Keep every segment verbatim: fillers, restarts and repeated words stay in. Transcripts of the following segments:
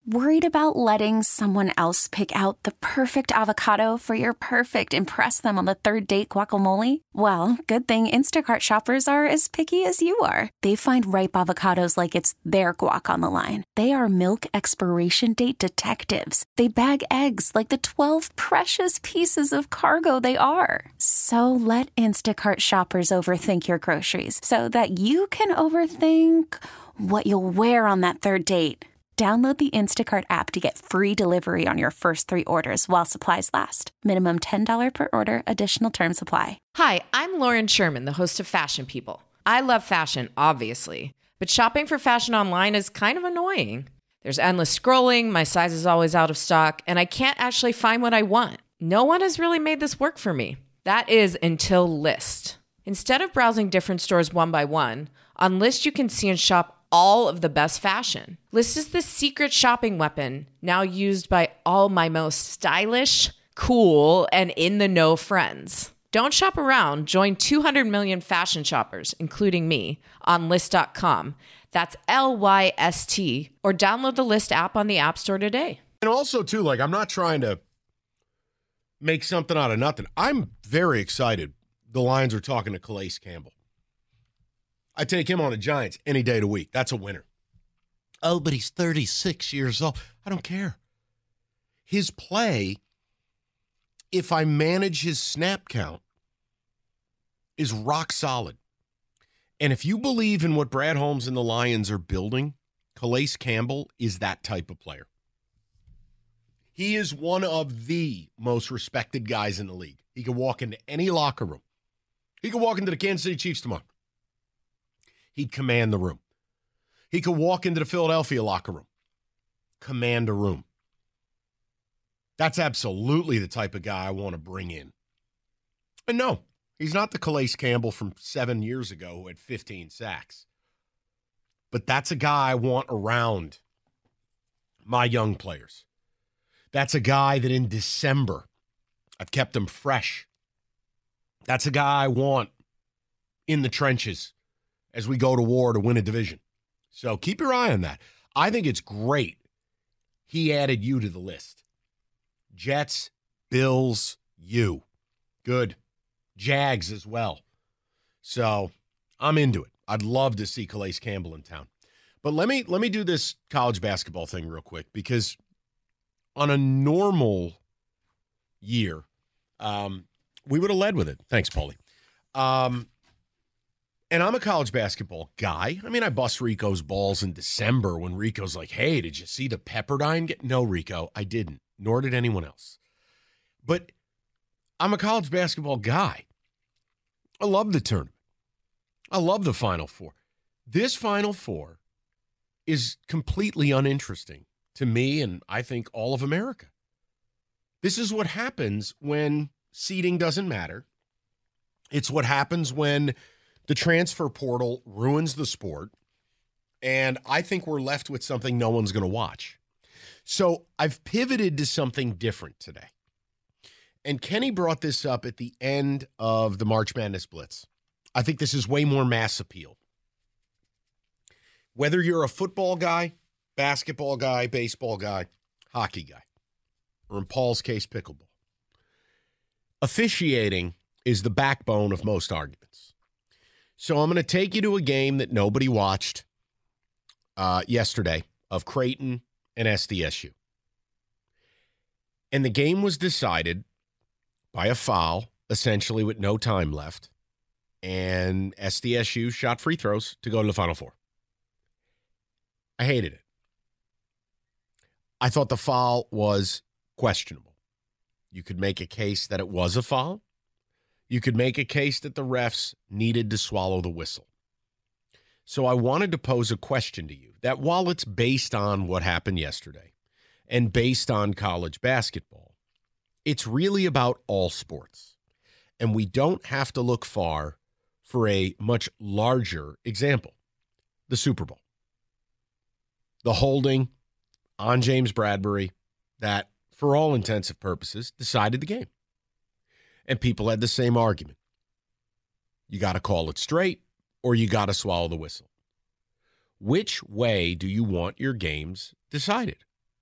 Worried about letting someone else pick out the perfect avocado for your perfect impress them on the third date guacamole? Well, good thing Instacart shoppers are as picky as you are. They find ripe avocados like it's their guac on the line. They are milk expiration date detectives. They bag eggs like the twelve precious pieces of cargo they are. So let Instacart shoppers overthink your groceries so that you can overthink what you'll wear on that third date. Download the Instacart app to get free delivery on your first three orders while supplies last. Minimum ten dollars per order. Additional terms apply. Hi, I'm Lauren Sherman, the host of Fashion People. I love fashion, obviously, but shopping for fashion online is kind of annoying. There's endless scrolling, my size is always out of stock, and I can't actually find what I want. No one has really made this work for me. That is until Lyst. Instead of browsing different stores one by one, on Lyst you can see and shop all of the best fashion. Lyst is the secret shopping weapon now used by all my most stylish, cool, and in-the-know friends. Don't shop around. Join two hundred million fashion shoppers, including me, on Lyst dot com. That's L Y S T. Or download the Lyst app on the App Store today. And also, too, like, I'm not trying to make something out of nothing. I'm very excited the Lions are talking to Calais Campbell. I take him on the Giants any day of the week. That's a winner. Oh, but he's thirty-six years old. I don't care. His play, if I manage his snap count, is rock solid. And if you believe in what Brad Holmes and the Lions are building, Calais Campbell is that type of player. He is one of the most respected guys in the league. He can walk into any locker room. He can walk into the Kansas City Chiefs tomorrow. He'd command the room. He could walk into the Philadelphia locker room, command a room. That's absolutely the type of guy I want to bring in. And no, he's not the Calais Campbell from seven years ago who had fifteen sacks. But that's a guy I want around my young players. That's a guy that in December, I've kept him fresh. That's a guy I want in the trenches as we go to war to win a division. So keep your eye on that. I think it's great he added you to the list. Jets, Bills, you. Good. Jags as well. So I'm into it. I'd love to see Calais Campbell in town. But let me let me do this college basketball thing real quick, because on a normal year, um, we would have led with it. Thanks, Paulie. Um, and I'm a college basketball guy. I mean, I bust Rico's balls in December when Rico's like, hey, did you see the Pepperdine get? No, Rico, I didn't. Nor did anyone else. But I'm a college basketball guy. I love the tournament. I love the Final Four. This Final Four is completely uninteresting to me and I think all of America. This is what happens when seeding doesn't matter. It's what happens when the transfer portal ruins the sport, and I think we're left with something no one's going to watch. So I've pivoted to something different today. And Kenny brought this up at the end of the March Madness Blitz. I think this is way more mass appeal. Whether you're a football guy, basketball guy, baseball guy, hockey guy, or in Paul's case, pickleball, officiating is the backbone of most arguments. So I'm going to take you to a game that nobody watched uh, yesterday of Creighton and S D S U. And the game was decided by a foul, essentially with no time left. And S D S U shot free throws to go to the Final Four. I hated it. I thought the foul was questionable. You could make a case that it was a foul. You could make a case that the refs needed to swallow the whistle. So I wanted to pose a question to you that while it's based on what happened yesterday and based on college basketball, it's really about all sports. And we don't have to look far for a much larger example, the Super Bowl. The holding on James Bradbury that, for all intents and purposes, decided the game. And people had the same argument. You got to call it straight or you got to swallow the whistle. Which way do you want your games decided?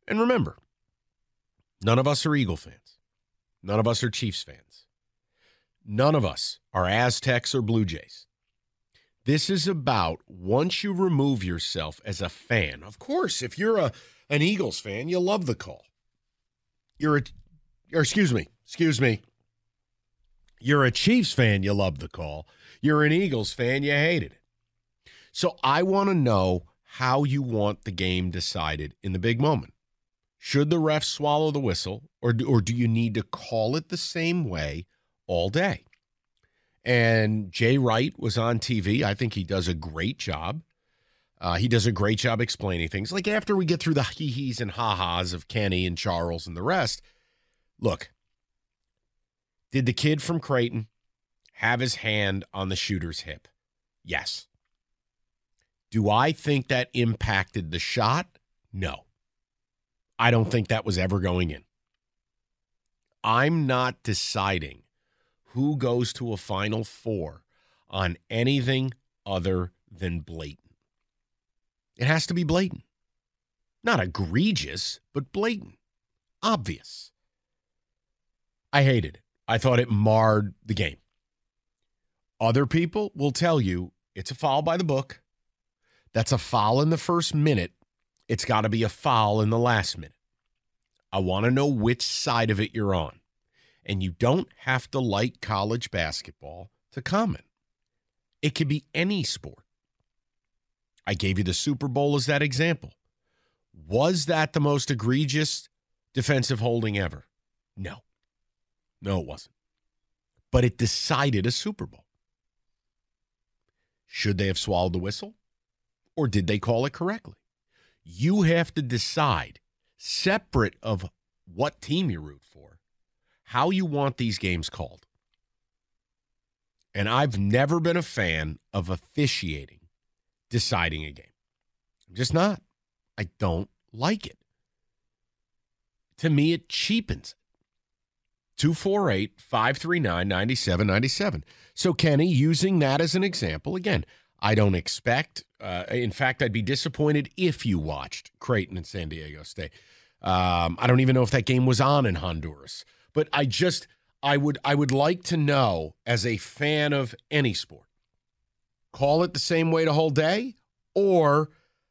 And remember, none of us are Eagle fans. None of us are Chiefs fans. None of us are Aztecs or Blue Jays. This is about once you remove yourself as a fan. Of course, if you're a an Eagles fan, you love the call. You're a, or excuse me, excuse me. You're a Chiefs fan, you love the call. You're an Eagles fan, you hated it. So I want to know how you want the game decided in the big moment. Should the refs swallow the whistle, or do, or do you need to call it the same way all day? And Jay Wright was on T V. I think he does a great job. Uh, he does a great job explaining things. Like after we get through the hee-hees and ha-has of Kenny and Charles and the rest, look, did the kid from Creighton have his hand on the shooter's hip? Yes. Do I think that impacted the shot? No. I don't think that was ever going in. I'm not deciding who goes to a Final Four on anything other than blatant. It has to be blatant. Not egregious, but blatant. Obvious. I hated it. I thought it marred the game. Other people will tell you it's a foul by the book. That's a foul in the first minute. It's got to be a foul in the last minute. I want to know which side of it you're on. And you don't have to like college basketball to comment. It could be any sport. I gave you the Super Bowl as that example. Was that the most egregious defensive holding ever? No. No, it wasn't. But it decided a Super Bowl. Should they have swallowed the whistle? Or did they call it correctly? You have to decide, separate of what team you root for, how you want these games called. And I've never been a fan of officiating deciding a game. I'm just not. I don't like it. To me, it cheapens it. two four eight, five three nine, nine seven nine seven. So, Kenny, using that as an example, again, I don't expect, uh, in fact, I'd be disappointed if you watched Creighton and San Diego State. Um, I don't even know if that game was on in Honduras. But I just, I would, I would like to know, as a fan of any sport, call it the same way the whole day, or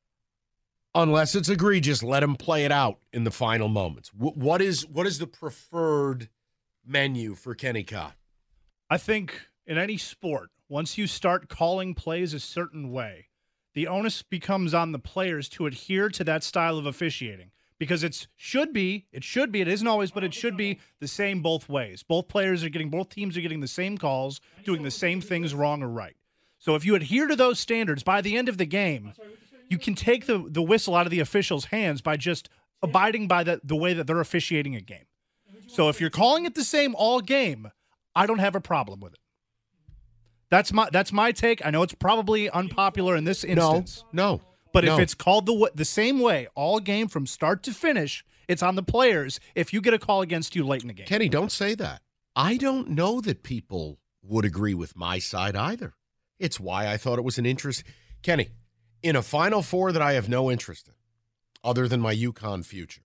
unless it's egregious, let them play it out in the final moments. W- what is what is the preferred menu for Kenny Cott? I think in any sport, once you start calling plays a certain way, the onus becomes on the players to adhere to that style of officiating. Because it should be, it should be, it isn't always, but it should be the same both ways. Both players are getting, both teams are getting the same calls, doing the same things wrong or right. So if you adhere to those standards, by the end of the game, you can take the, the whistle out of the officials' hands by just abiding by the, the way that they're officiating a game. So if you're calling it the same all game, I don't have a problem with it. That's my that's my take. I know it's probably unpopular in this instance. No, no. But no. if it's called the the same way all game from start to finish, it's on the players if you get a call against you late in the game. Kenny, don't say that. I don't know that people would agree with my side either. It's why I thought it was an interest. Kenny, in a Final Four that I have no interest in, other than my UConn future,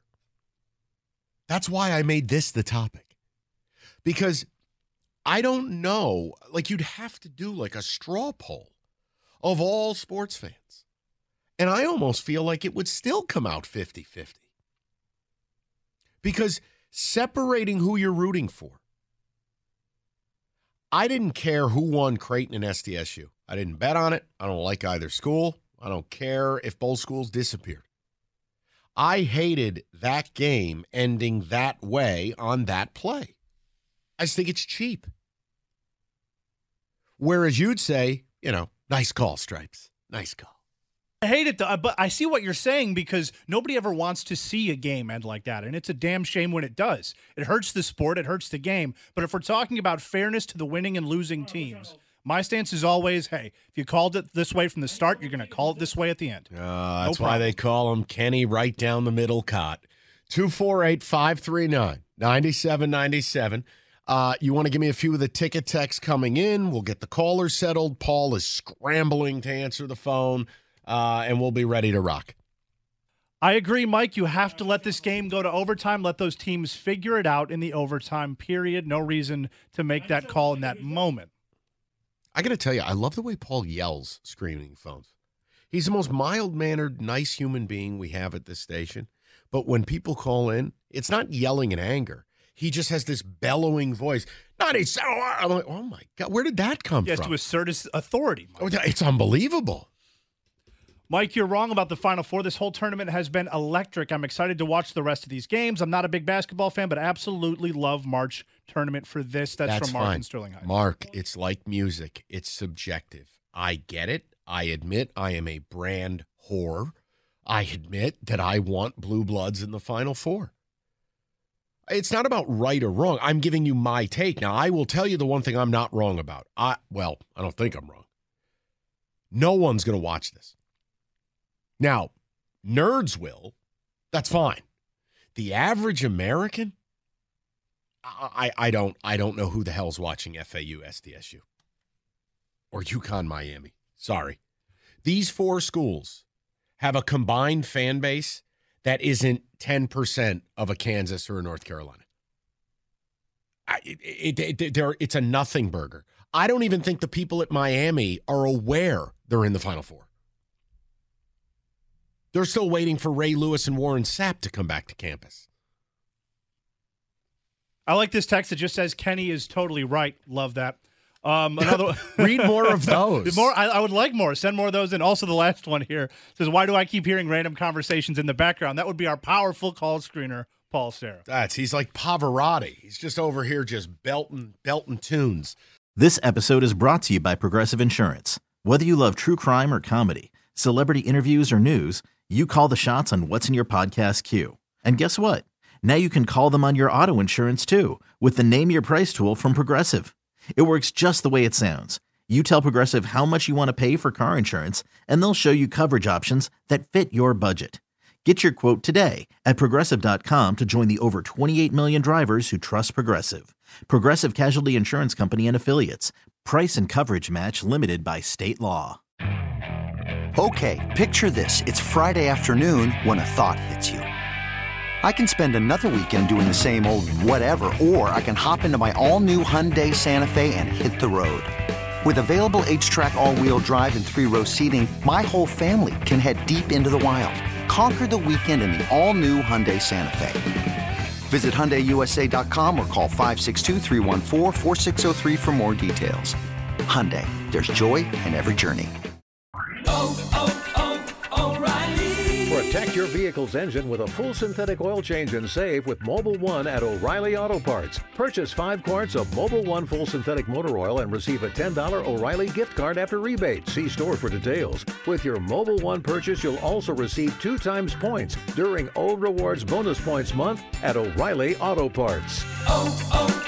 that's why I made this the topic. Because I don't know, like you'd have to do like a straw poll of all sports fans. And I almost feel like it would still come out fifty-fifty. Because separating who you're rooting for. I didn't care who won Creighton and S D S U. I didn't bet on it. I don't like either school. I don't care if both schools disappeared. I hated that game ending that way on that play. I just think it's cheap. Whereas you'd say, you know, nice call, Stripes. Nice call. I hate it, though, but I see what you're saying because nobody ever wants to see a game end like that, and it's a damn shame when it does. It hurts the sport, it hurts the game, but if we're talking about fairness to the winning and losing teams, my stance is always, hey, if you called it this way from the start, you're going to call it this way at the end. Uh, that's no why they call him Kenny right down the middle Cott. two four eight, five three nine, nine seven nine seven. Uh, you want to give me a few of the ticket texts coming in? We'll get the callers settled. Paul is scrambling to answer the phone. Uh, and we'll be ready to rock. I agree, Mike. You have to let this game go to overtime. Let those teams figure it out in the overtime period. No reason to make that call in that moment. I got to tell you, I love the way Paul yells screaming phones. He's the most mild-mannered, nice human being we have at this station. But when people call in, it's not yelling in anger. He just has this bellowing voice. Not a, I'm like, oh, my God, where did that come he has from? to assert his authority, Mike. Oh, it's unbelievable. Mike, you're wrong about the Final Four. This whole tournament has been electric. I'm excited to watch the rest of these games. I'm not a big basketball fan, but absolutely love March tournament for this. That's, That's from Mark fine. and Sterling Heights. Mark, it's like music. It's subjective. I get it. I admit I am a brand whore. I admit that I want Blue Bloods in the Final Four. It's not about right or wrong. I'm giving you my take. Now, I will tell you the one thing I'm not wrong about. I Well, I don't think I'm wrong. No one's going to watch this. Now, nerds will. That's fine. The average American, I, I don't I don't know who the hell's watching F A U, S D S U, or UConn, Miami. Sorry. These four schools have a combined fan base that isn't ten percent of a Kansas or a North Carolina. I, it, it, it, they're, it's a nothing burger. I don't even think the people at Miami are aware they're in the Final Four. They're still waiting for Ray Lewis and Warren Sapp to come back to campus. I like this text that just says Kenny is totally right. Love that. Um, another Read more of those. more, I, I would like more. Send more of those in. Also, the last one here says, why do I keep hearing random conversations in the background? That would be our powerful call screener, Paul Serra. That's he's like Pavarotti. He's just over here just belting, belting tunes. This episode is brought to you by Progressive Insurance. Whether you love true crime or comedy, celebrity interviews or news, you call the shots on what's in your podcast queue. And guess what? Now you can call them on your auto insurance too with the Name Your Price tool from Progressive. It works just the way it sounds. You tell Progressive how much you want to pay for car insurance, and they'll show you coverage options that fit your budget. Get your quote today at Progressive dot com to join the over twenty-eight million drivers who trust Progressive. Progressive Casualty Insurance Company and Affiliates. Price and coverage match limited by state law. Okay, picture this. It's Friday afternoon when a thought hits you. I can spend another weekend doing the same old whatever, or I can hop into my all-new Hyundai Santa Fe and hit the road. With available H-Track all-wheel drive and three-row seating, my whole family can head deep into the wild. Conquer the weekend in the all-new Hyundai Santa Fe. Visit Hyundai U S A dot com or call five six two, three one four, four six zero three for more details. Hyundai, there's joy in every journey. Oh, oh, oh, O'Reilly. Protect your vehicle's engine with a full synthetic oil change and save with Mobil one at O'Reilly Auto Parts. Purchase five quarts of Mobil one full synthetic motor oil and receive a ten dollars O'Reilly gift card after rebate. See store for details. With your Mobil one purchase, you'll also receive two times points during O Rewards Bonus Points Month at O'Reilly Auto Parts. Oh,